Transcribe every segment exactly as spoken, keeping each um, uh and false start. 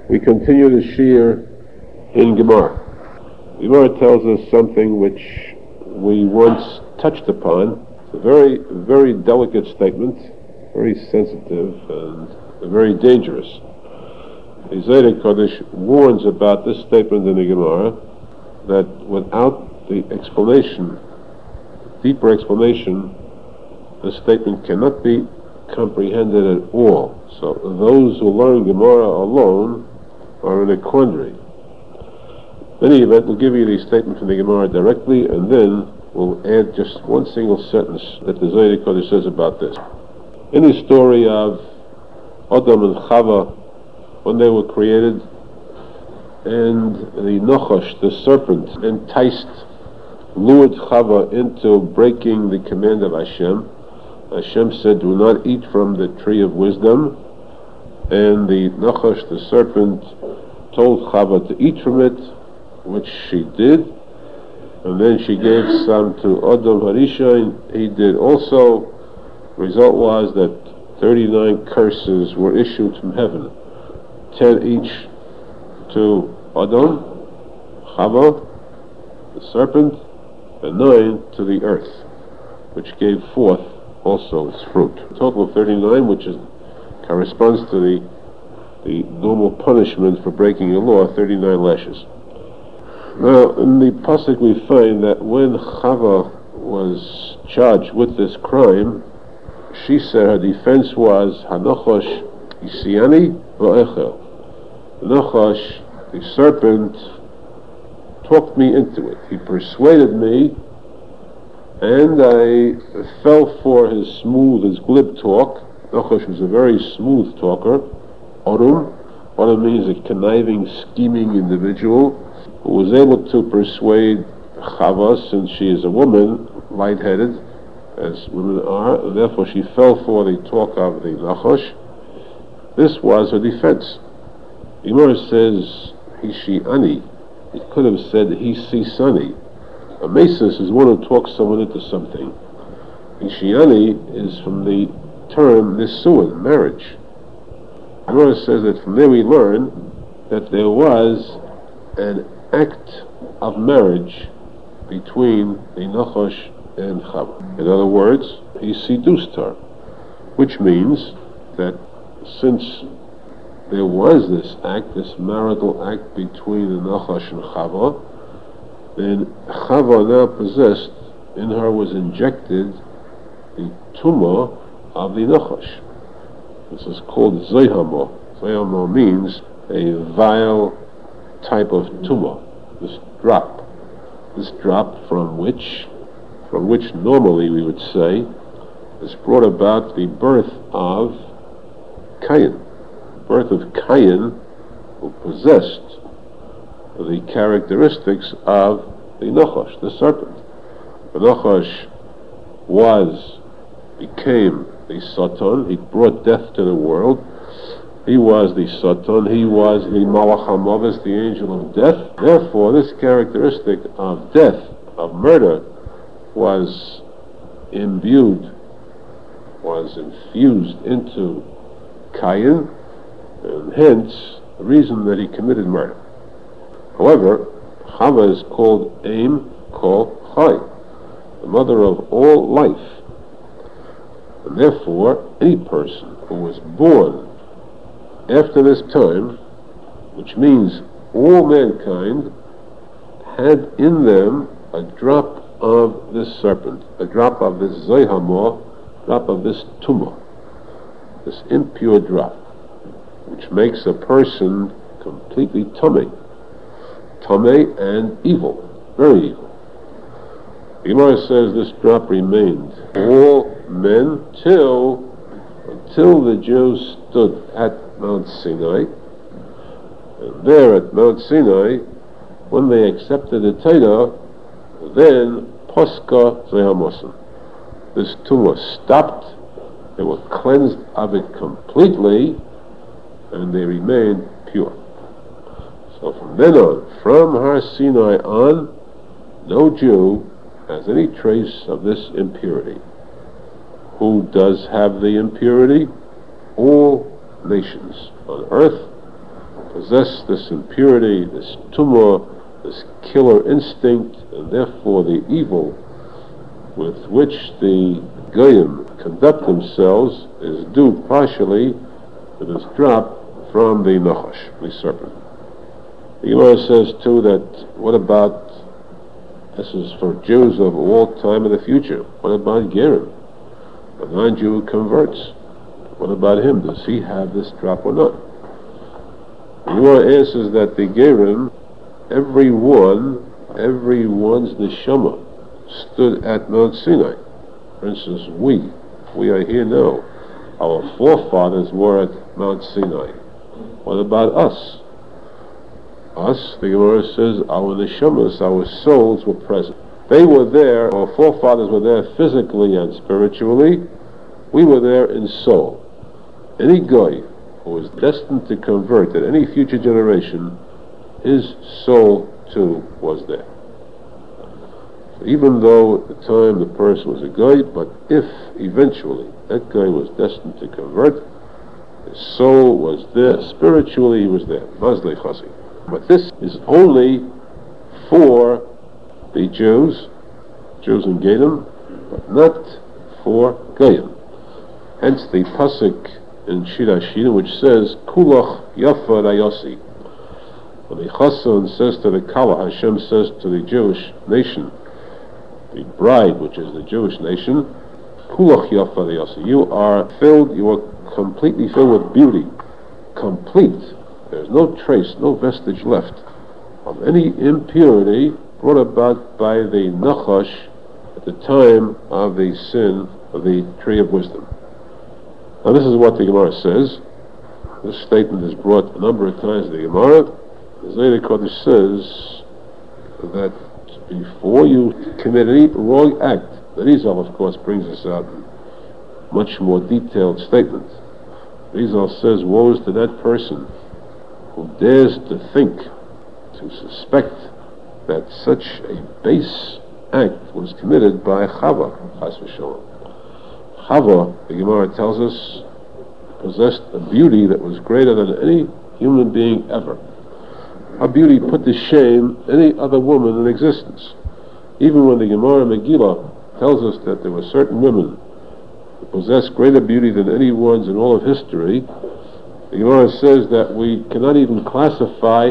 We continue the Shir in Gemara. Gemara tells us something which we once touched upon. It's a very, very delicate statement, very sensitive and very dangerous. The Zohar Kodesh warns about this statement in the Gemara, that without the explanation, deeper explanation, the statement cannot be comprehended at all. So those who learn Gemara alone are in a quandary. In any event, we'll give you the statement from the Gemara directly, and then we'll add just one single sentence that the Zohar Kodesh says about this. In the story of Adam and Chava, when they were created, and the Nachash, the serpent, enticed, lured Chava into breaking the command of Hashem. Hashem said, do not eat from the tree of wisdom, and the Nachash, the serpent, told Chava to eat from it, which she did, and then she gave some to Adam Harishain, he did also. The result was that thirty-nine curses were issued from heaven, ten each to Adam, Chava, the serpent, and nine to the earth, which gave forth also its fruit. A total of thirty-nine, which is, corresponds to the, the normal punishment for breaking a law, thirty-nine lashes. Now, in the pasuk we find that when Chava was charged with this crime, she said her defense was, Hanachosh Isiani Va'echel. Nachash, the serpent, talked me into it. He persuaded me, and I fell for his smooth, his glib talk. Nachash was a very smooth talker. Odom, Odom means a conniving, scheming individual who was able to persuade Chava, since she is a woman, light-headed, as women are, and therefore she fell for the talk of the Nachash. This was her defense. The Gemara says, Hishi Ani. It could have said, Hishi Sani. A mesis is one who talks someone into something. Hishiani is from the term nisuin, marriage. The Gemara says that from there we learn that there was an act of marriage between the Nachash and Chava. In other words, he seduced her, which means that since there was this act, this marital act between the Nachash and Chava, then Chava now possessed, in her was injected the tumah of the Nachash. This is called Zayhamo. Zayhamo means a vile type of tumah, this drop. This drop from which, from which normally we would say, is brought about the birth of Cain. Birth of Cain, who possessed the characteristics of the Nachash, the serpent. The Nachash was, became the Satan. He brought death to the world. He was the Satan. He was the Malach HaMavis, the angel of death. Therefore, this characteristic of death, of murder, was imbued, was infused into Cain, and hence the reason that he committed murder. However, Chava is called Aim Kol Chai, the mother of all life, and therefore any person who was born after this time, which means all mankind, had in them a drop of this serpent, a drop of this Zayhamah, drop of this Tumah, this impure drop, which makes a person completely tummy, tummy and evil, very evil. The Gemara says this drop remained all men till until the Jews stood at Mount Sinai, and there at Mount Sinai, when they accepted the Torah, then Posca Zehamosim, this tumah stopped. They were cleansed of it completely, and they remained pure. So from then on, from Har Sinai on, no Jew has any trace of this impurity. Who does have the impurity? All nations on earth possess this impurity, this tumor, this killer instinct, and therefore the evil with which the Goyim conduct themselves is due partially to this drop from the Nachash, the serpent. The Gemara says too that what about, this is for Jews of all time in the future, what about Gerim? A non-Jew who converts, what about him? Does he have this drop or not? The Gemara answers that the Gerim, every one, every one's neshama stood at Mount Sinai. For instance, we, we are here now. Our forefathers were at Mount Sinai. What about us? Us, the Gemara says, our neshamas, our souls were present. They were there, our forefathers were there physically and spiritually. We were there in soul. Any guy who was destined to convert at any future generation, his soul too was there. So even though at the time the person was a guy, but if eventually that guy was destined to convert, his soul was there, spiritually he was there. Mazlei Chasi. But this is only for the Jews, Jews in Gedim, but not for Goyim. Hence the pasuk in Shir HaShirim which says, Kulach Yafa Rayosi. When the Chasson says to the Kala, Hashem says to the Jewish nation, the bride, which is the Jewish nation, Kulach Yafa Rayosi. You are filled, you are completely filled with beauty, complete. There's no trace, no vestige left of any impurity brought about by the Nachash at the time of the sin of the tree of wisdom. Now this is what the Gemara says. This statement is brought a number of times in the Gemara. The Zohar Kodesh says that before you commit any wrong act, the Rizal of course brings us out in much more detailed statement. Rizal says, woe is to that person who dares to think, to suspect that such a base act was committed by Chava, Chas v'Shalom. Chava, the Gemara tells us, possessed a beauty that was greater than any human being ever. Her beauty put to shame any other woman in existence. Even when the Gemara Megillah tells us that there were certain women who possessed greater beauty than any ones in all of history, the Gemara says that we cannot even classify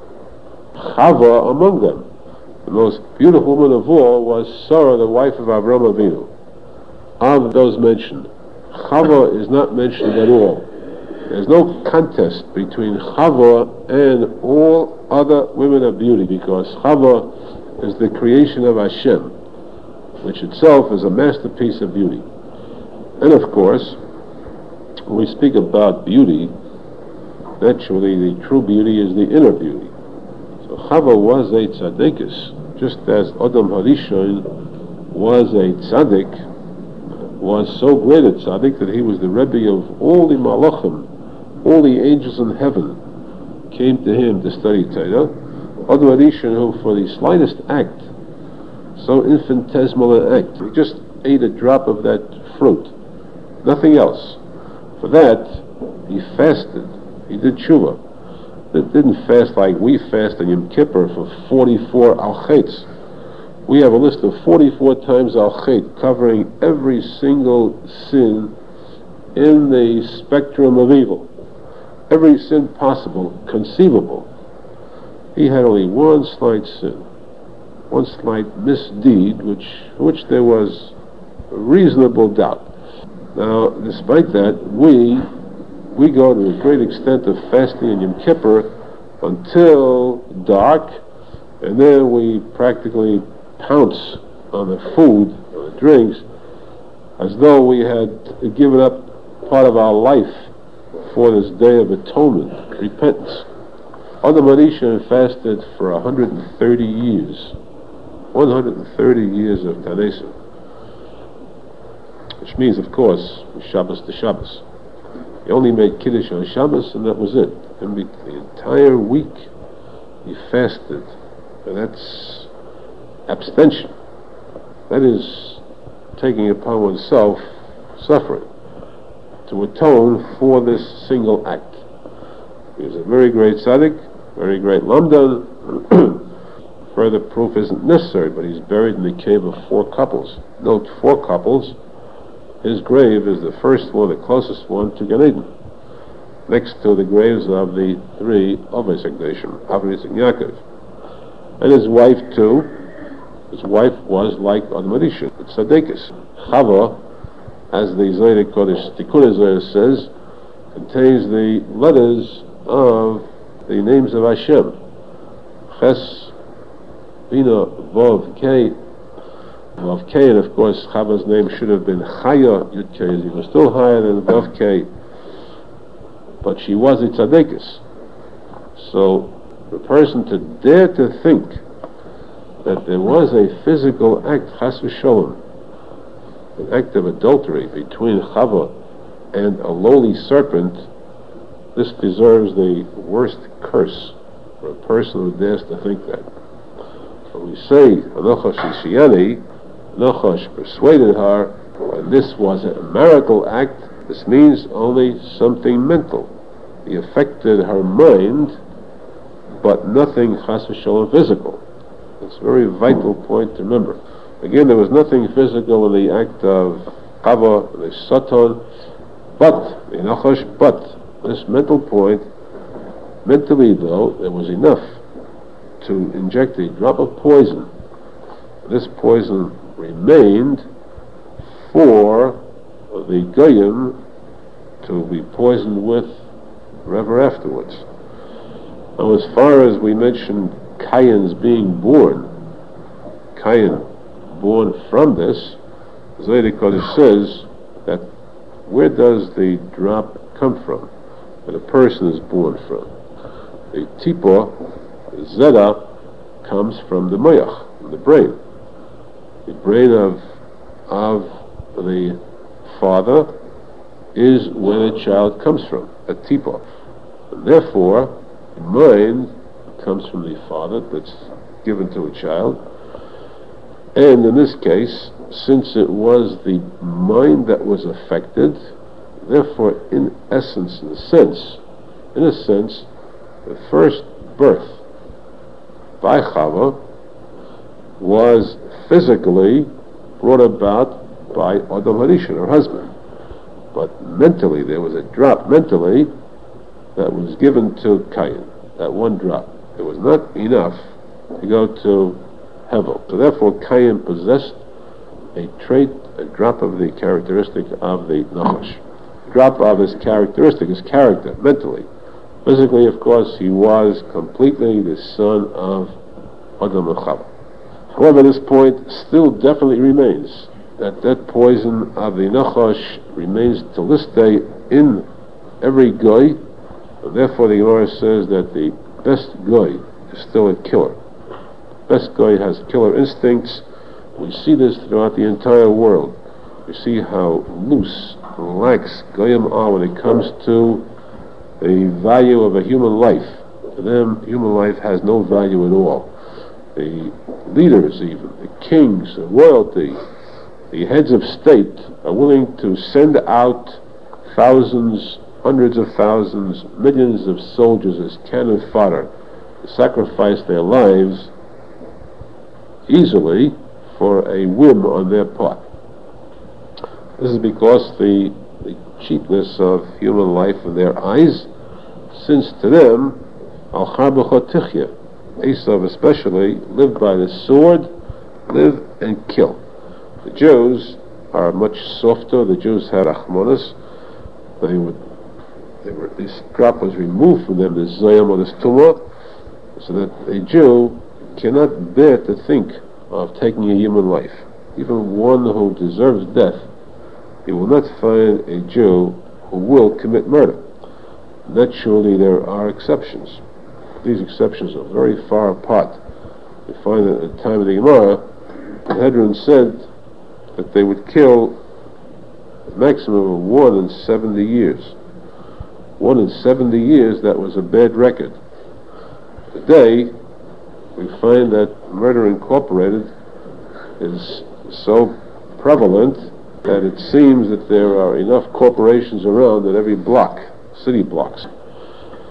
Chava among them. The most beautiful woman of all was Sarah, the wife of Avraham Avinu. Of those mentioned, Chava is not mentioned at all. There's no contest between Chava and all other women of beauty, because Chava is the creation of Hashem, which itself is a masterpiece of beauty. And of course, when we speak about beauty, naturally the true beauty is the inner beauty. So Chava was a tzaddikus, just as Adam Harishon was a tzaddik, was so great a tzaddik that he was the Rebbe of all the malachim, all the angels in heaven came to him to study Torah. Adam Harishon, who for the slightest act, so infinitesimal an act, he just ate a drop of that fruit, nothing else. For that, he fasted. He did tshuva. That didn't fast like we fast on Yom Kippur for forty-four al-chetz. We have a list of forty-four times al-chet covering every single sin in the spectrum of evil. Every sin possible, conceivable. He had only one slight sin, one slight misdeed, which which there was reasonable doubt. Now, despite that, we we go to a great extent of fasting in Yom Kippur until dark, and then we practically pounce on the food, on the drinks, as though we had given up part of our life for this day of atonement, repentance. Adam Harishon fasted for one hundred thirty years, one hundred thirty years of Tanesa, which means, of course, Shabbos to Shabbos. He only made Kiddush on Shabbos, and that was it. And the entire week he fasted, and that's abstention. That is taking upon oneself suffering to atone for this single act. He was a very great tzaddik, very great lamdan. Further proof isn't necessary, but he's buried in the cave of four couples. Note, four couples. His grave is the first one, the closest one to Gan Eden, next to the graves of the three Avos Hekdeshim, Avos and Yaakov. And his wife too. His wife was like Adam Arisha, Tzaddikus. Chava, as the Zohar Kodesh Tikkun Zohar says, contains the letters of the names of Hashem. Ches, Bina, Vav, Kei. Vav Kei, and of course Chava's name should have been Chaya, Yud Kei, he was still higher than Vav Kei. But she was a tzaddikus. So the person to dare to think that there was a physical act, chas v'sholem, an act of adultery between Chava and a lowly serpent, this deserves the worst curse for a person who dares to think that. When we say Nachash Ishiyani, Nachash persuaded her, and this was a marital act, this means only something mental. He affected her mind, but nothing chas v'sholem physical. It's a very vital point to remember. Again, there was nothing physical in the act of Chava, the Satan, but, the Nachash, but, this mental point, mentally though, there was enough to inject a drop of poison. This poison remained for the Goyim to be poisoned with forever afterwards. Now, as far as we mentioned Cain's being born, Cain born from this, Zohar Kodesh says that where does the drop come from that a person is born from? The tipor, the zera, comes from the moyach, from the brain. The brain of of the father is where the child comes from, a tipor. And therefore, the mind comes from the father that's given to a child. And in this case, since it was the mind that was affected, therefore, in essence, in a sense, in a sense, the first birth by Chava was physically brought about by Adam Harishon, her husband. But mentally, there was a drop mentally that was given to Cain, that one drop. It was not enough to go to Hevel. So therefore, Cain possessed a trait, a drop of the characteristic of the Nachash. Drop of his characteristic, his character, mentally. Physically, of course, he was completely the son of Adam and Chava. However, this point still definitely remains, that that poison of the Nachash remains to this day in every goy, and therefore the Gemara says that the best goy is still a killer. Best goy has killer instincts. We see this throughout the entire world. We see how loose and lax goyim are when it comes to the value of a human life. To them, human life has no value at all. The leaders even, the kings, the royalty, the heads of state are willing to send out thousands, hundreds of thousands, millions of soldiers as cannon fodder to sacrifice their lives easily for a whim on their part. This is because the, the cheapness of human life in their eyes, since to them, al-char tichya, Esav especially, lived by the sword, live and kill. The Jews are much softer. The Jews had achmonas. They would, they were, this drop was removed from them, this zayam or this tumah, so that a Jew cannot bear to think of taking a human life. Even one who deserves death, he will not find a Jew who will commit murder. Naturally, there are exceptions. These exceptions are very far apart. We find that at the time of the Gemara, the Hedron said that they would kill a maximum of one in seventy years. One in seventy years, that was a bad record. Today, we find that Murder Incorporated is so prevalent that it seems that there are enough corporations around at every block, city blocks.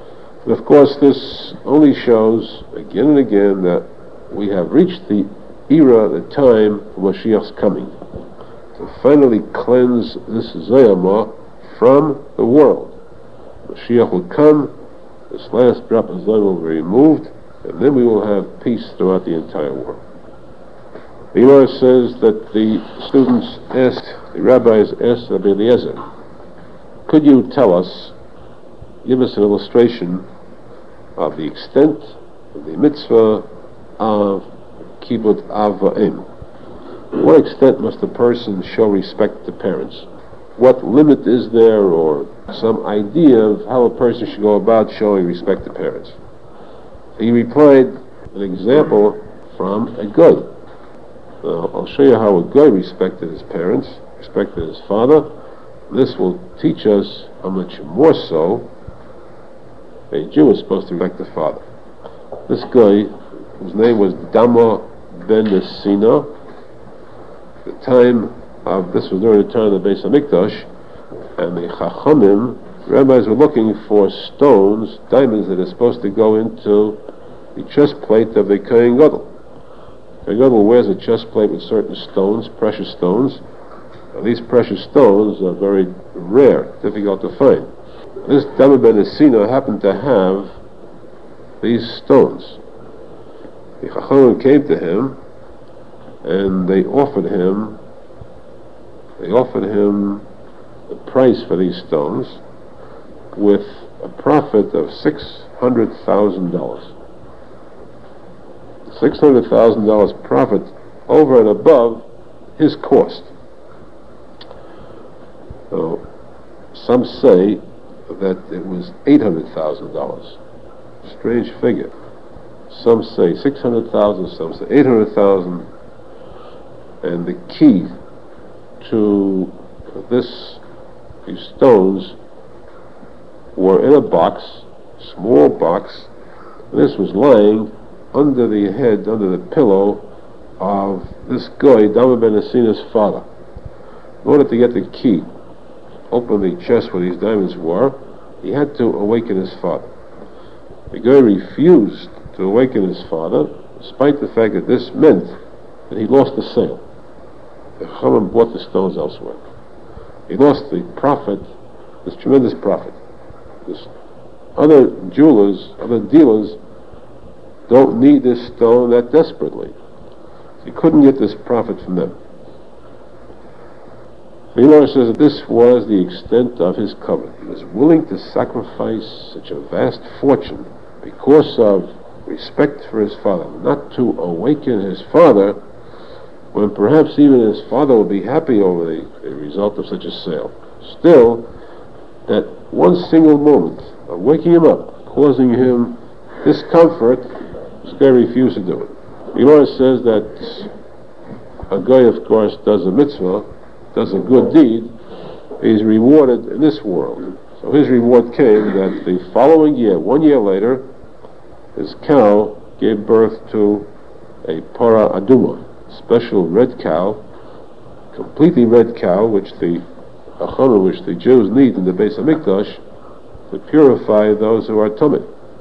And of course, this only shows again and again that we have reached the era, the time of Mashiach's coming, to finally cleanse this Zayama from the world. Mashiach will come, this last drop of Zoy will be removed, and then we will have peace throughout the entire world. The Gemara says that the students asked, the rabbis asked Rabbi Eliezer, could you tell us, give us an illustration of the extent of the mitzvah of Kibud Av Va'em? To what extent must a person show respect to parents? What limit is there, or some idea of how a person should go about showing respect to parents? He replied, an example from a goy. Now, I'll show you how a goy respected his parents, respected his father. This will teach us how much more so a Jew is supposed to respect the father. This guy, whose name was Dama ben Nesina, the time of, this was during the time of the Beis HaMikdash, and the Chachamim, rabbis were looking for stones, diamonds that are supposed to go into the chest plate of the Kohen Gadol. Kohen Gadol wears a chest plate with certain stones, precious stones, and these precious stones are very rare, difficult to find. This Dama ben Nesina happened to have these stones. The Chachamim came to him, and they offered him, they offered him the price for these stones with a profit of six hundred thousand dollars. Six hundred thousand dollars profit over and above his cost. So, some say that it was eight hundred thousand dollars. Strange figure. Some say six hundred thousand, some say eight hundred thousand. And the key to this, these stones, were in a box, small box. This was lying under the head, under the pillow of this guy, Dama ben Nesina's father. In order to get the key, open the chest where these diamonds were, he had to awaken his father. The guy refused to awaken his father, despite the fact that this meant that he lost the sale. The Chachamim bought the stones elsewhere. He lost the profit, this tremendous profit. This other jewelers, other dealers, don't need this stone that desperately. He couldn't get this profit from them. The Gemara says that this was the extent of his covenant. He was willing to sacrifice such a vast fortune because of respect for his father, not to awaken his father when perhaps even his father will be happy over the, the result of such a sale. Still, that one single moment of waking him up, causing him discomfort, this guy refused to do it. The Gemara says that a guy, of course, does a mitzvah, does a good deed, he's rewarded in this world. So his reward came that the following year, one year later, his cow gave birth to a para aduma, special red cow, completely red cow, which the achana, which the Jews need in the Beis HaMikdash to purify those who are tummy.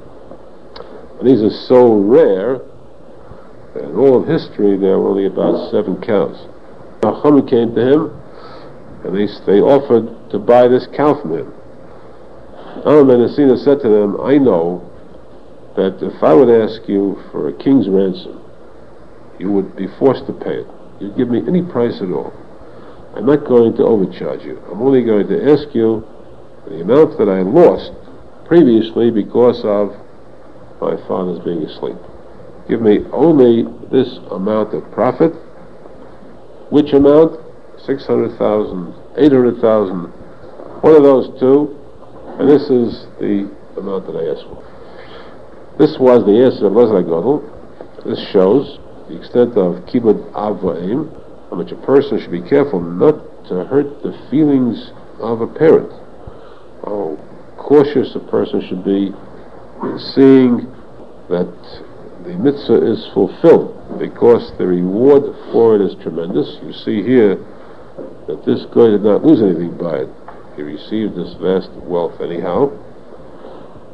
And these are so rare that in all of history there were only about seven cows. The achana came to him, and they, they offered to buy this cow from him. Dama ben Nesina said to them, I know that if I would ask you for a king's ransom, you would be forced to pay it. You'd give me any price at all. I'm not going to overcharge you. I'm only going to ask you the amount that I lost previously because of my father's being asleep. Give me only this amount of profit. Which amount? six hundred thousand, eight hundred thousand, one of those two, and this is the amount that I asked for. This was the answer of Lezer Gadol. This shows the extent of Kibud Av Va'em, how much a person should be careful not to hurt the feelings of a parent. How cautious a person should be in seeing that the mitzvah is fulfilled, because the reward for it is tremendous. You see here that this guy did not lose anything by it. He received this vast wealth anyhow.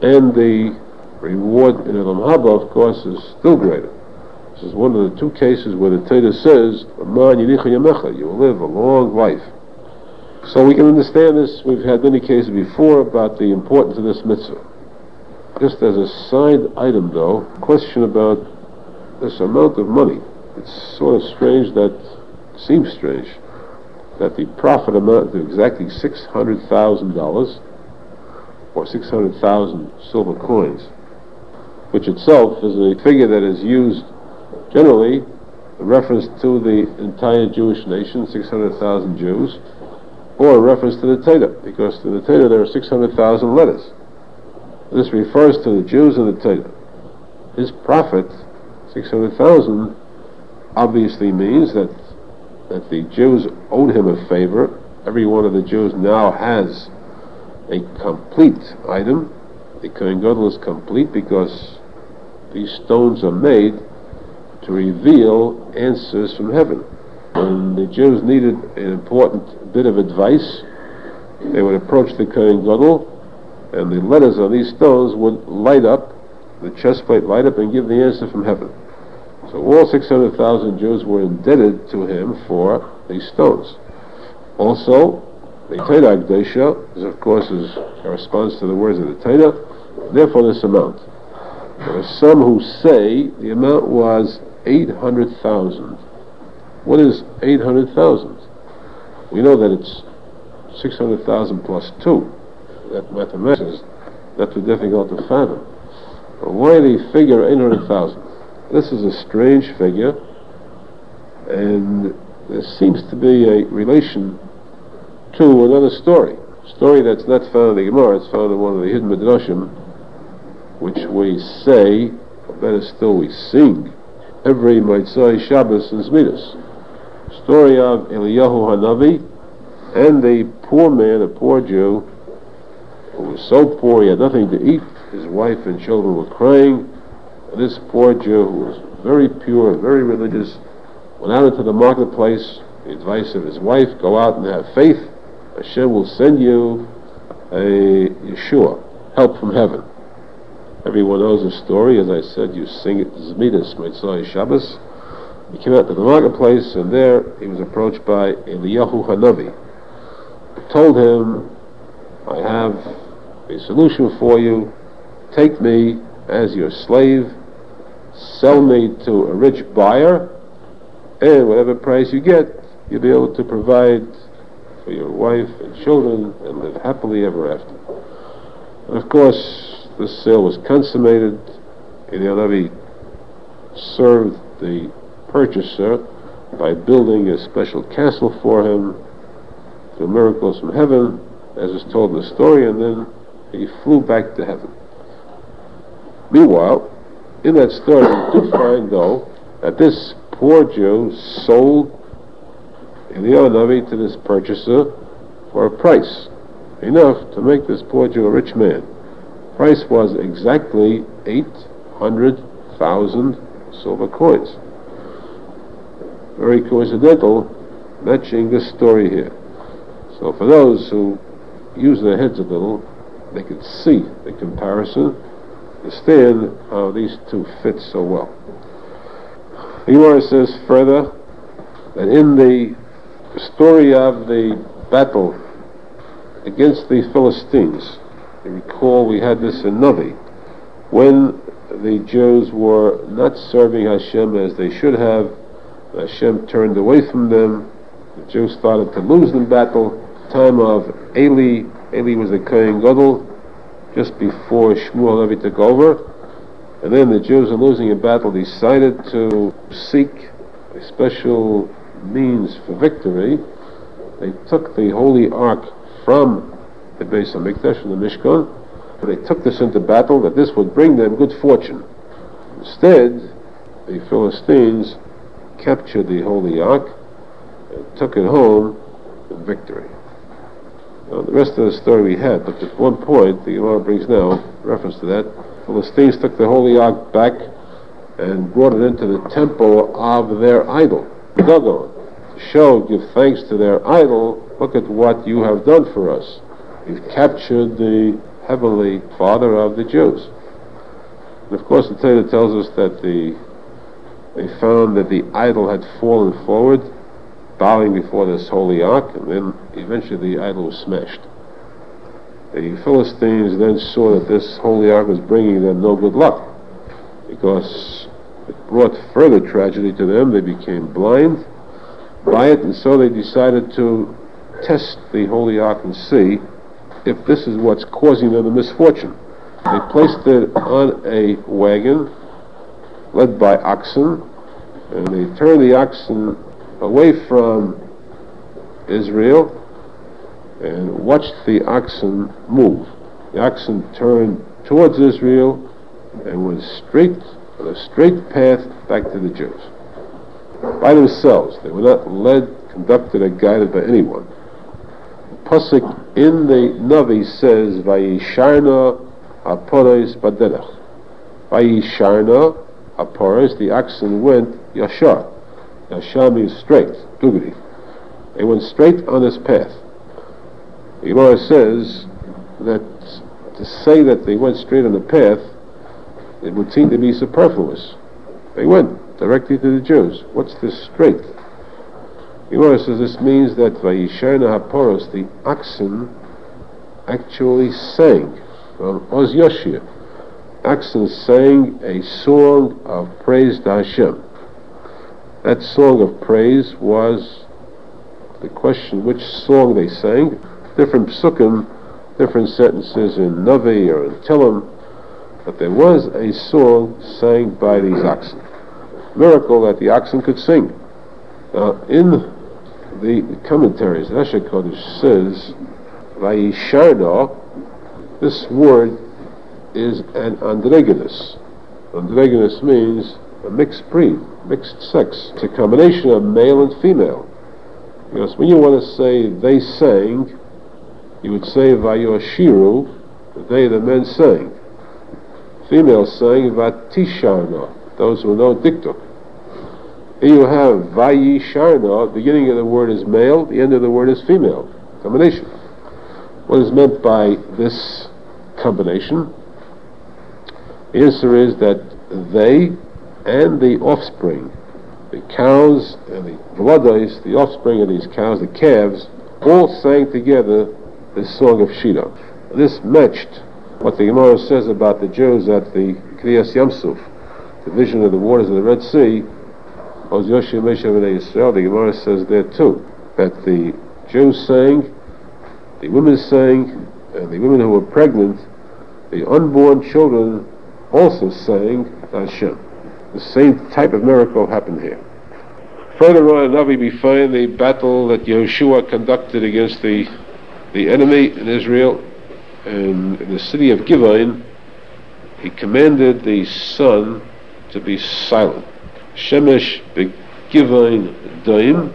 and the reward in Olam Haba, of course, is still greater. This is one of the two cases where the Torah says, you will live a long life. So we can understand this. We've had many cases before about the importance of this mitzvah. Just as a side item, though, question about this amount of money. It's sort of strange that, seems strange, that the profit amounted to exactly six hundred thousand dollars, or six hundred thousand silver coins, which itself is a figure that is used generally in reference to the entire Jewish nation, six hundred thousand Jews, or in reference to the Torah, because in the Torah there are six hundred thousand letters. This refers to the Jews and the Torah. His profit, six hundred thousand, obviously means that that the Jews owed him a favor. Every one of the Jews now has a complete item. The Kohen Gadol is complete because these stones are made to reveal answers from heaven. When the Jews needed an important bit of advice, they would approach the Kohen Gadol, and the letters on these stones would light up, the chest plate light up, and give the answer from heaven. So all six hundred thousand Jews were indebted to him for these stones. Also, the Torah Akdosha, is of course is corresponds to the words of the Torah, therefore this amount. There are some who say the amount was eight hundred thousand. What is eight hundred thousand? We know that it's six hundred thousand plus two. That mathematics is not too difficult to fathom. But why the figure eight hundred thousand? This is a strange figure, and there seems to be a relation to another story. A story that's not found in the Gemara, it's found in one of the hidden Midrashim, which we say, or better still we sing, every Motzei Shabbos and Zmidas. Story of Eliyahu Hanavi and the poor man, a poor Jew, who was so poor he had nothing to eat. His wife and children were crying. And this poor Jew, who was very pure and very religious, went out into the marketplace. The advice of his wife, go out and have faith. Hashem will send you a Yeshua, help from heaven. Everyone knows the story. As I said, you sing it, Zmidas, Motzei Shabbos. He came out to the marketplace, and there he was approached by Eliyahu Hanavi. He told him, I have a solution for you. Take me as your slave, sell me to a rich buyer, and whatever price you get, you'll be able to provide for your wife and children and live happily ever after. And of course, this sale was consummated. Eliyahu served the purchaser by building a special castle for him through miracles from heaven, as is told in the story, and then he flew back to heaven. Meanwhile, in that story we do find, though, that this poor Jew sold Eliyahu Hanavi to this purchaser for a price enough to make this poor Jew a rich man. The price was exactly eight hundred thousand silver coins. Very coincidental, matching this story here. So for those who use their heads a little, they can see the comparison, understand how these two fit so well. The Gemara says further that in the story of the battle against the Philistines, you recall we had this in Navi, when the Jews were not serving Hashem as they should have, Hashem turned away from them, the Jews started to lose in battle. Time of Eli, Eli was the Kohen Gadol, just before Shmuel Levi took over, and then the Jews, in losing a battle, decided to seek a special means for victory. They took the Holy Ark from the Beis HaMikdash, from the Mishkan. They took this into battle, that this would bring them good fortune. Instead, the Philistines captured the Holy Ark and took it home in victory. Now, the rest of the story we had, but at one point, the Gemara brings now reference to that, Philistines took the Holy Ark back and brought it into the temple of their idol, Dagon, to show, give thanks to their idol. Look at what you have done for us. We've captured the heavenly Father of the Jews. And of course, the Torah tells us that the they found that the idol had fallen forward, bowing before this holy ark, and then eventually the idol was smashed. The Philistines then saw that this holy ark was bringing them no good luck, because it brought further tragedy to them. They became blind by it, and so they decided to test the holy ark and see if this is what's causing them the misfortune. They placed it on a wagon led by oxen, and they turned the oxen away from Israel and watched the oxen move. The oxen turned towards Israel and went straight on a straight path back to the Jews. By themselves. They were not led, conducted, or guided by anyone. The Pasuk in the Navi says, Vayisharna Haporos Baderech. Vayisharna Haporos, the oxen went Yashar. Yashar means straight, dugri. They went straight on this path. The Gemara says that to say that they went straight on the path, it would seem to be superfluous. They went directly to the Jews. What's this straight? The Gemara says this means that Vayisharna Haporos, the oxen, actually sang from Oz Yoshia. Oxen sang a song of praise to Hashem. That song of praise was the question which song they sang. Different psukim, different sentences in Navi or in Tehillim, but there was a song sang by these oxen. Miracle that the oxen could sing. Now, in the commentaries, Rashi Kodesh says, Vayisharna, this word is an androgynous. Androgynous means a mixed breed, mixed sex. It's a combination of male and female. Because when you want to say they sang, you would say Vayoshiru, they, the men, sang. Female sang Vatisharna, those who know diktuk. Here you have Vayisharna, the beginning of the word is male, the end of the word is female. Combination. What is meant by this combination? The answer is that they and the offspring, the cows and the volados, the offspring of these cows, the calves, all sang together this song of Shira. This matched what the Gemara says about the Jews at the Kriyas Yamsuf, the vision of the waters of the Red Sea. Oz Yoshia Moshe B'nai Yisrael, the Gemara says there too, that the Jews sang, the women sang, and the women who were pregnant, the unborn children also sang Hashem. The same type of miracle happened here. Further on in Navi we find the battle that Yehoshua conducted against the the enemy in Israel, and in the city of Gibeon he commanded the sun to be silent. Shemesh beGibeon Daim,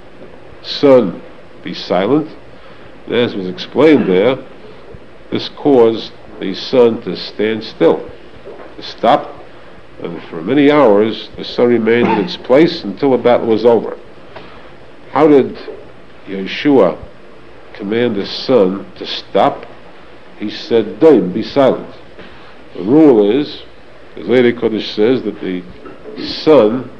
sun be silent. And as was explained there, this caused the sun to stand still, to stop, and for many hours the sun remained in its place until the battle was over. How did Yeshua command the sun to stop? He said, Daim, be silent. The rule is, as Lady Kodesh says, that the sun,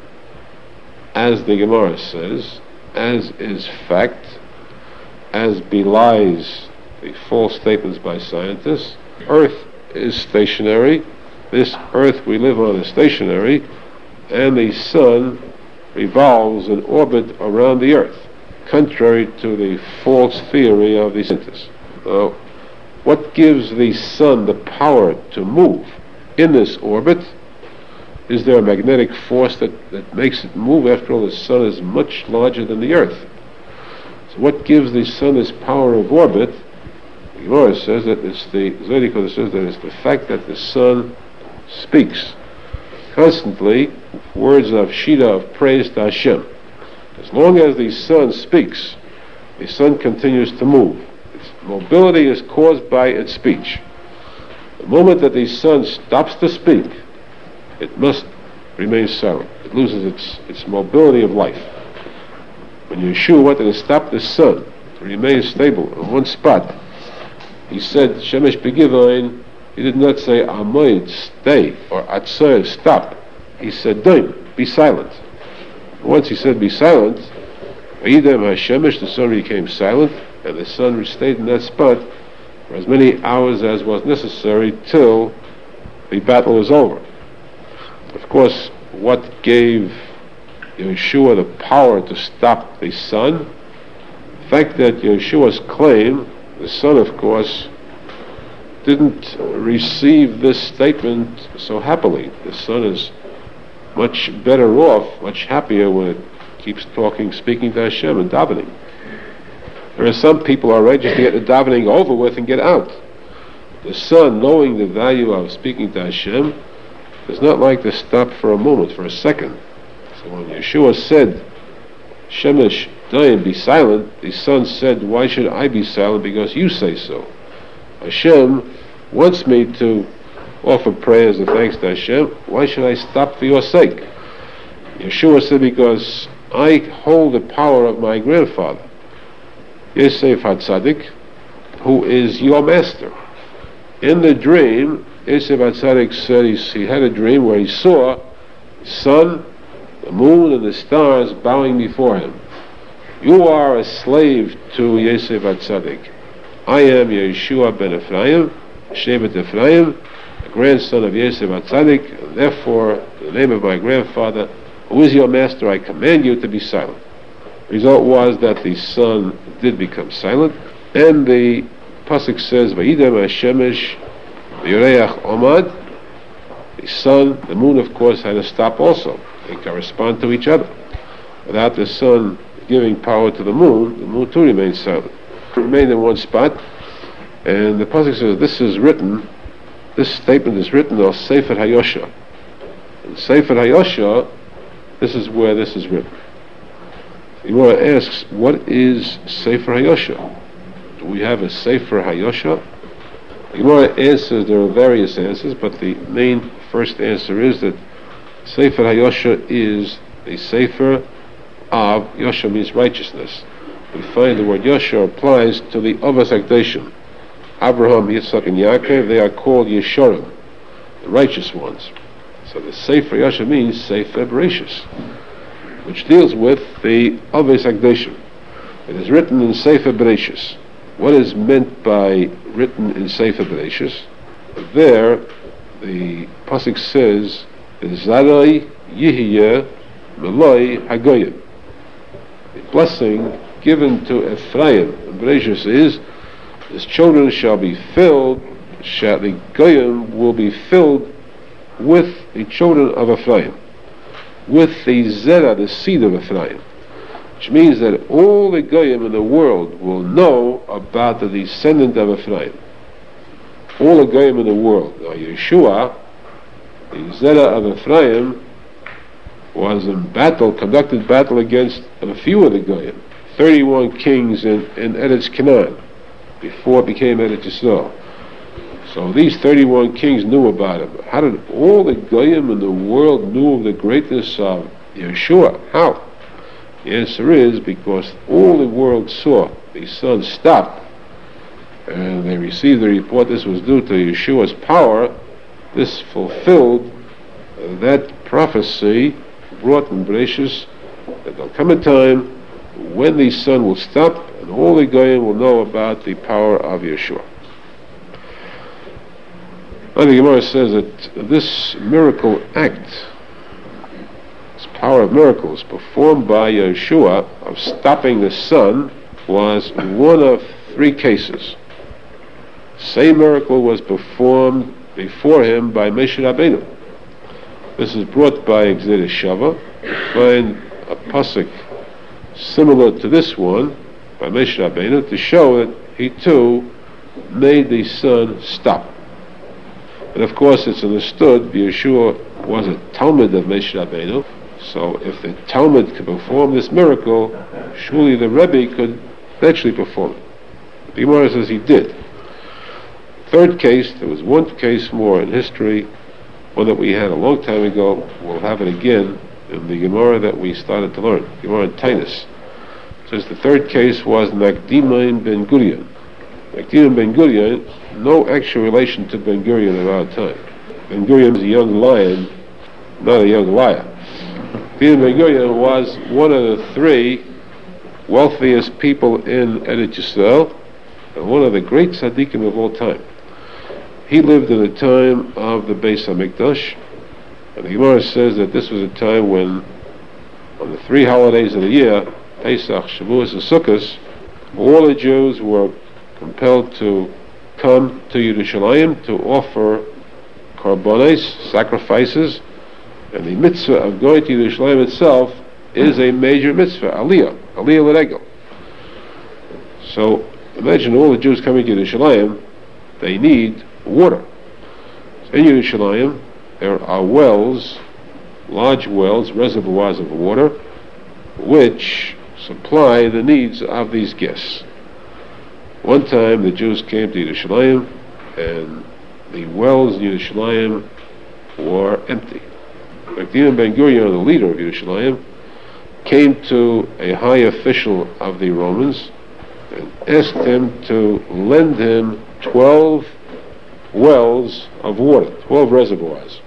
as the Gemara says, as is fact, as belies the false statements by scientists, Earth is stationary. This Earth we live on is stationary, and the sun revolves in orbit around the Earth, contrary to the false theory of the scientists. Now, what gives the sun the power to move in this orbit? Is there a magnetic force that, that makes it move? After all, the sun is much larger than the Earth. So what gives the sun this power of orbit? The Gemara says that it's the Zedekah says that it's the fact that the sun speaks constantly words of Shida, of praise to Hashem. As long as the sun speaks, the sun continues to move. Its mobility is caused by its speech. The moment that the sun stops to speak, it must remain silent. It loses its, its mobility of life. When Yeshua wanted to stop the sun to remain stable in one spot, he said Shemesh Begivain, he did not say Amoid, stay, or Atzoir, stop. He said Doim, be silent. Once he said be silent, Vayidem HaShemesh, the sun became silent, and the sun stayed in that spot for as many hours as was necessary till the battle was over. Of course, what gave Yeshua the power to stop the sun? The fact that Yeshua's claim, the sun, of course, didn't receive this statement so happily. The sun is much better off, much happier when it keeps talking, speaking to Hashem and davening. There are some people are ready to get the davening over with and get out. The sun, knowing the value of speaking to Hashem, does not like to stop for a moment, for a second. So when Yeshua said, Shemesh, Dayan, be silent, the sun said, why should I be silent? Because you say so. Hashem wants me to offer prayers and thanks to Hashem. Why should I stop for your sake? Yeshua said, because I hold the power of my grandfather, Yosef HaTzadik, who is your master. In the dream, Yosef HaTzadik said he, he had a dream where he saw the sun, the moon, and the stars bowing before him. You are a slave to Yosef HaTzadik. I am Yeshua ben Ephraim, Shevet Ephraim, the grandson of Yosef HaTzadik, and therefore, in the name of my grandfather, who is your master, I command you to be silent. The result was that the sun did become silent, and the pasuk says, Vayidem HaShemesh v'yoreach omad. The sun, the moon, of course, had to stop also. They correspond to each other. Without the sun giving power to the moon, the moon too remains silent. It remained in one spot, and the pasuk says, this is written, this statement is written on Sefer HaYosha. In Sefer HaYosha, this is where this is written. The Gemara asks, what is Sefer HaYosha? Do we have a Sefer HaYosha? The Gemara answers, there are various answers, but the main first answer is that Sefer HaYosha is a Sefer of, Yosha means righteousness. We find the word Yosha applies to the Avos Hakdashim. Abraham, Yitzchak, and Yaakov, they are called Yeshorim, the righteous ones. So the Sefer Yosha means Sefer Bereshis, which deals with the Avos Hakdashim. It is written in Sefer Bereshis. What is meant by written in Sefer Bereshis? There, the pasuk says, "Zarai Yihiyeh Meloi Hagoyim." The blessing given to Ephraim in Bereshis is, his children shall be filled, shall the Goyim will be filled with the children of Ephraim, with the Zerah, the seed of Ephraim. Which means that all the Goyim in the world will know about the descendant of Ephraim. All the Goyim in the world. Now Yeshua, the Zerah of Ephraim, was in battle, conducted battle against a few of the Goyim. thirty-one kings in, in Eretz Canaan, before it became Eretz Yisrael. So these thirty-one kings knew about him. How did all the Goyim in the world knew of the greatness of Yeshua? How? The answer is because all the world saw the sun stop, and they received the report this was due to Yeshua's power. This fulfilled uh, that prophecy brought in Bereshis that there'll come a time when the sun will stop and all the Goyim will know about the power of Yeshua. Now the Gemara says that this miracle act, power of miracles performed by Yeshua of stopping the sun, was one of three cases. Same miracle was performed before him by Moshe Rabbeinu. This is brought by Gzera Shava. We find a pasuk similar to this one by Moshe Rabbeinu to show that he too made the sun stop. And of course it's understood Yeshua was a Talmud of Moshe Rabbeinu. So if the Talmud could perform this miracle, surely the Rebbe could eventually perform it. The Gemara says he did. Third case, there was one case more in history, one that we had a long time ago. We'll have it again in the Gemara that we started to learn, Gemara in Tainus. Says the third case was Nakdimain ben Gurion. Akdim Ben Gurion, no actual relation to Ben Gurion of our time. Ben Gurion is a young lion, not a young liar. Akdim Ben Gurion was one of the three wealthiest people in Eretz Yisrael, and one of the great tzaddikim of all time. He lived in the time of the Beis HaMikdash, and the Gemara says that this was a time when, on the three holidays of the year, Pesach, Shavuos, and Sukkot, all the Jews were compelled to come to Yerushalayim to offer karbonos, sacrifices, and the mitzvah of going to Yerushalayim itself is a major mitzvah, aliyah, aliyah l'regel. So imagine all the Jews coming to Yerushalayim, they need water. So in Yerushalayim, there are wells, large wells, reservoirs of water, which supply the needs of these guests. One time the Jews came to Yerushalayim, and the wells in Yerushalayim were empty. Akdim Ben Gurion, the leader of Yerushalayim, came to a high official of the Romans and asked him to lend him twelve wells of water, twelve reservoirs.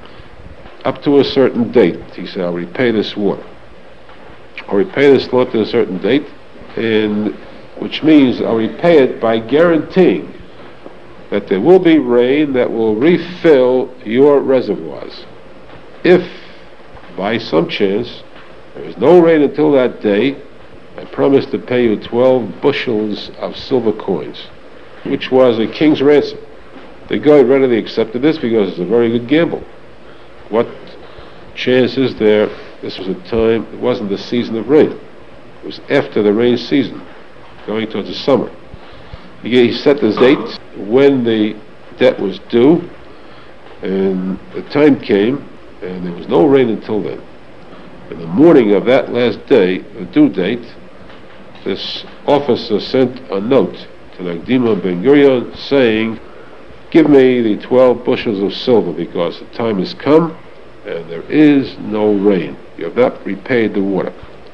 Up to a certain date, he said, I'll repay this water. I'll repay this loan to a certain date, and which means I'll repay it by guaranteeing that there will be rain that will refill your reservoirs. If, by some chance, there is no rain until that day, I promise to pay you twelve bushels of silver coins, which was a king's ransom. The guy readily accepted this because it's a very good gamble. What chance is there? This was a time, it wasn't the season of rain. It was after the rain season, going towards the summer. He, he set the date when the debt was due, and the time came, and there was no rain until then. In the morning of that last day, the due date, this officer sent a note to Akdim Ben Gurion saying, give me the twelve bushels of silver because the time has come and there is no rain. You have not repaid the water.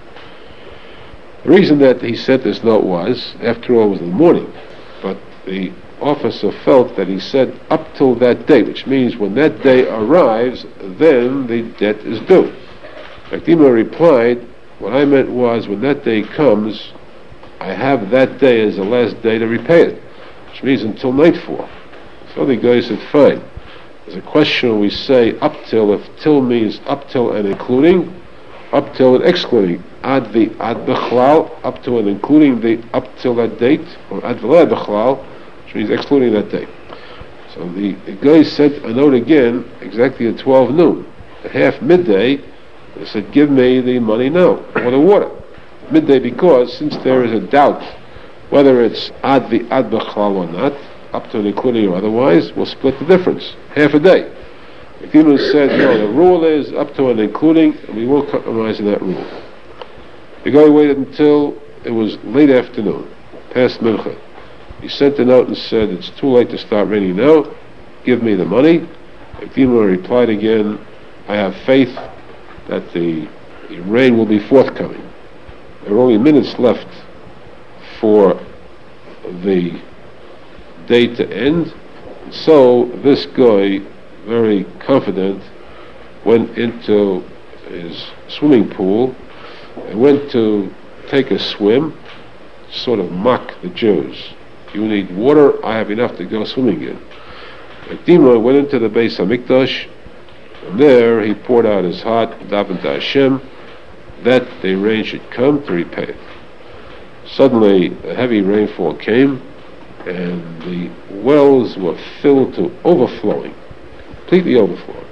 The reason that he sent this note was, after all, it was in the morning, but the officer felt that he said up till that day, which means when that day arrives, then the debt is due. Akdim replied, what I meant was, when that day comes, I have that day as the last day to repay it, which means until nightfall. So the guy said, fine. There's a question we say up till, if till means up till and including, up till and excluding, ad the ad bechlal, up to and including the up till that date, or ad v'la bechlal, which means excluding that date. So the, the guy sent a note again, exactly at twelve noon, at half midday. They said, give me the money now, or the water. Midday, because since there is a doubt whether it's ad the ad bechlal or not, up to and including or otherwise, we'll split the difference, half a day. The Gemara said, no, the rule is up to and including, and we won't compromise in that rule. The guy waited until it was late afternoon, past mincha. He sent a note and said, it's too late to start raining now, give me the money. The Gemara replied again, I have faith that the, the rain will be forthcoming. There are only minutes left for the day to end. So this guy, very confident, went into his swimming pool and went to take a swim, sort of mock the Jews. You need water, I have enough to go swimming in. Akdim went into the Beis HaMikdash, and there he poured out his heart, davened to Hashem, that the rain should come to repay it. Suddenly a heavy rainfall came, and the wells were filled to overflowing, completely overflowing.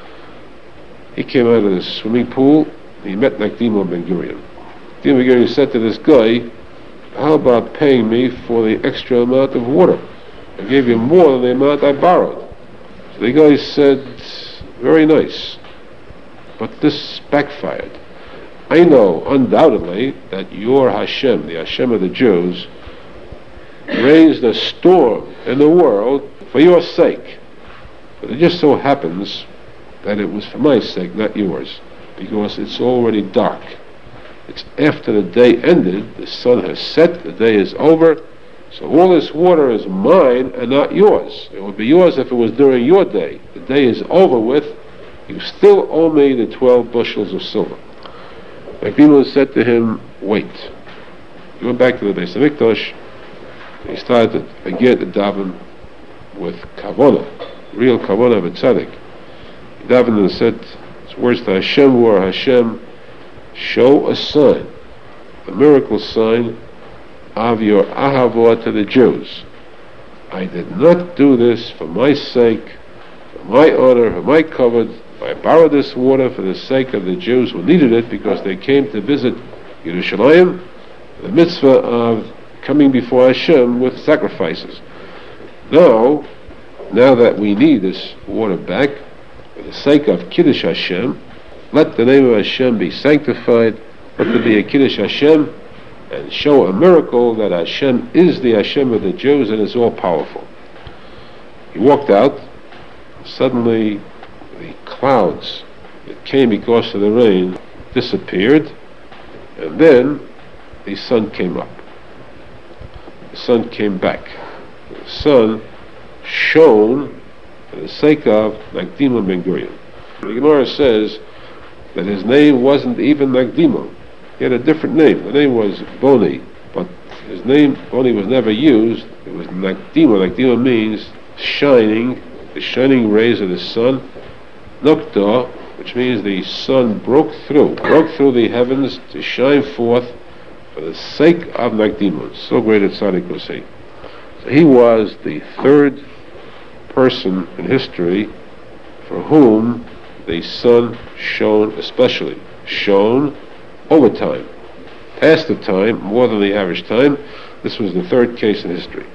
He came out of the swimming pool, and he met Akdim Ben Gurion. Akdim Ben Gurion said to this guy, how about paying me for the extra amount of water? I gave you more than the amount I borrowed. So the guy said, very nice, but this backfired. I know undoubtedly that your Hashem, the Hashem of the Jews, raised a storm in the world for your sake. But it just so happens that it was for my sake, not yours, because it's already dark. It's after the day ended, the sun has set, the day is over, So all this water is mine and not yours. It would be yours if it was during your day. The day is over with. You still owe me the twelve bushels of silver. Nagdimon said to him, wait. He went back to the Beis HaMikdash. He started again to daven with kavanah, real kavanah of a tzaddik. He davened and said his words to Hashem were, Hashem, show a sign, a miracle sign of your ahavah to the Jews. I did not do this for my sake, for my honor, for my kavod. I borrowed this water for the sake of the Jews who needed it because they came to visit Yerushalayim, the mitzvah of coming before Hashem with sacrifices. Now, now that we need this water back, for the sake of Kiddush Hashem, let the name of Hashem be sanctified, let there be a Kiddush Hashem, and show a miracle that Hashem is the Hashem of the Jews and is all powerful. He walked out. Suddenly the clouds that came because of the rain disappeared, and then the sun came up. The sun came back. The sun shone for the sake of Nagdimon ben Gurion. The Gemara says that his name wasn't even Nagdimon. He had a different name. The name was Boni, but his name, Boni, was never used. It was Nagdimon. Nagdimon means shining, the shining rays of the sun. Nukta, which means the sun broke through, broke through the heavens to shine forth for the sake of Nagdimon. So great a tzaddik was he. So he was the third person in history for whom the sun shone especially. Shone over time. Past the time, more than the average time. This was the third case in history.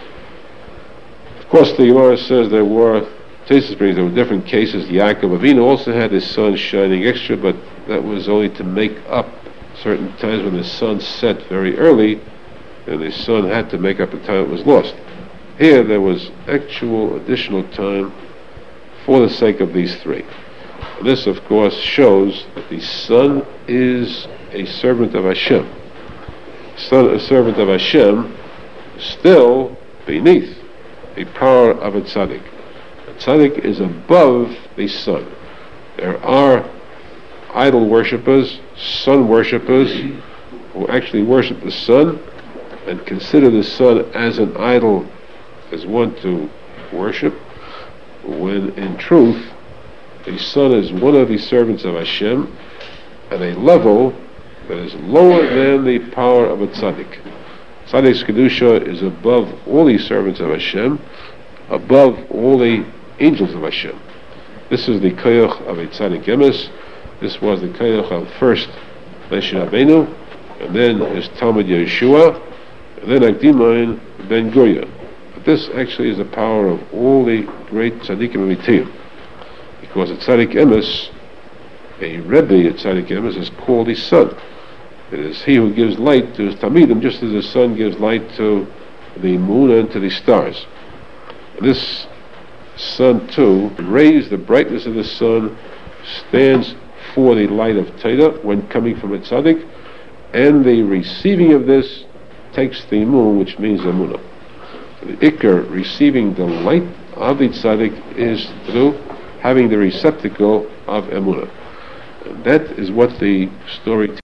Of course, the Gemara says there were Tosfos brings there were different cases. Yaakov Avinu also had his sun shining extra, but that was only to make up certain times when the sun set very early, and the sun had to make up the time it was lost. Here there was actual additional time for the sake of these three. And this, of course, shows that the sun is a servant of Hashem. Son, a servant of Hashem, still beneath the power of a tzaddik. Tzaddik is above the sun. There are idol worshippers, sun worshippers, who actually worship the sun and consider the sun as an idol, as one to worship, when in truth the sun is one of the servants of Hashem at a level that is lower than the power of a tzaddik. Tzaddik's kedusha is above all the servants of Hashem, above all the angels of Hashem. This is the koyach of a tzaddik emes. This was the koyach of first Moshe Rabbeinu, and then his Talmud Yeshua, and then Nagdimon ben Gurion. But this actually is the power of all the great tzaddikim amitiyim, because a tzaddik emes, a rebbe, a tzaddik emes, is called the sun. It is he who gives light to his talmidim, just as the sun gives light to the moon and to the stars. And this sun too, rays, the brightness of the sun stands for the light of Torah when coming from a tzaddik, and the receiving of this takes the moon, which means emunah. So the ikar, receiving the light of the tzaddik, is through having the receptacle of emunah. And that is what the story